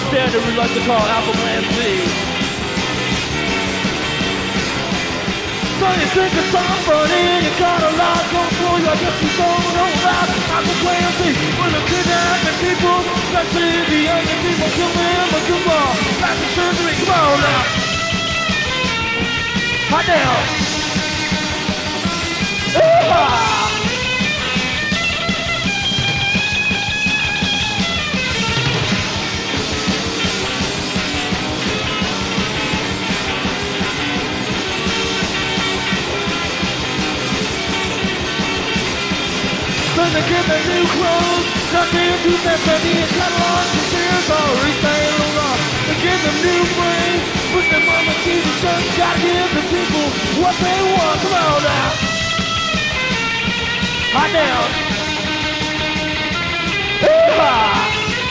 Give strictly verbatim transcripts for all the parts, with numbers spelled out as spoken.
standard we like to call Alpha Plan C. So you think it's all funny, you got a lot going for you, I guess you don't know about Alpha Plan C. When the kidnapping people, especially the younger people, kill them with good ball, plastic surgery, come on now. Hot down. Ooh-ah. When they get their new clothes, nothing to their penny and catalogs and tears all retail on. They give them new brains, put them on the T V shows. Gotta give the people what they want. Come on now. Hot down. Ooh-ah.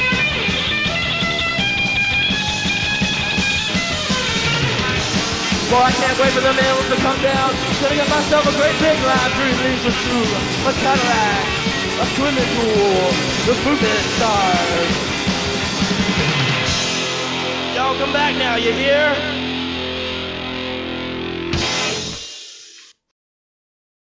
Boy, I can't wait for them animals to come down. Gonna get myself a great big live dream leads us through a Cadillac, a swimming pool, the moving stars. Y'all come back now, you hear?